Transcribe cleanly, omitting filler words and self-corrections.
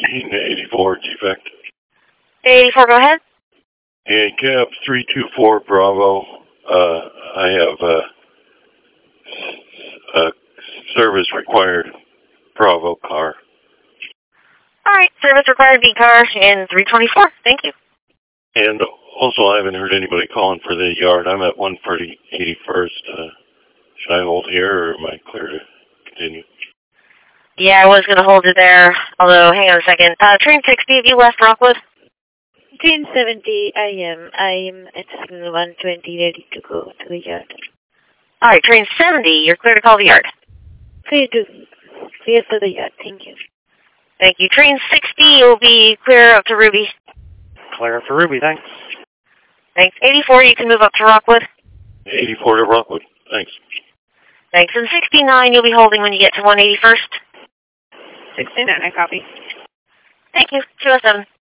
Train 84, defect. 84, go ahead. And cab 324 Bravo. I have a service required Bravo car. All right, service required V car in 324. Thank you. And also, I haven't heard anybody calling for the yard. I'm at 140 81st. Should I hold here, or am I clear to continue? Yeah, I was going to hold you there, although, hang on a second. Train 60, have you left Rockwood? Train 70, I am at signal 120, ready to go to the yard. All right, train 70, you're clear to call the yard. Clear to the yard, thank you. Thank you. Train 60, you'll be clear up to Ruby. Clear up to Ruby, thanks. Thanks. 84, you can move up to Rockwood. 84 to Rockwood, thanks. Thanks. And 69, you'll be holding when you get to 181st. 69, I copy. Thank you. 207.